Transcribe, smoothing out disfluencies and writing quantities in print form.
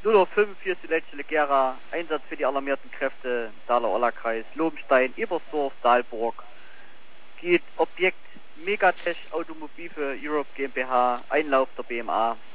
0:05 für Süddeutsche Legera, Einsatz für die alarmierten Kräfte, Daler-Oller-Kreis, Lobenstein, Ebersdorf, Dahlburg. Geht Objekt Megatech Automobil für Europe GmbH, Einlauf der BMA.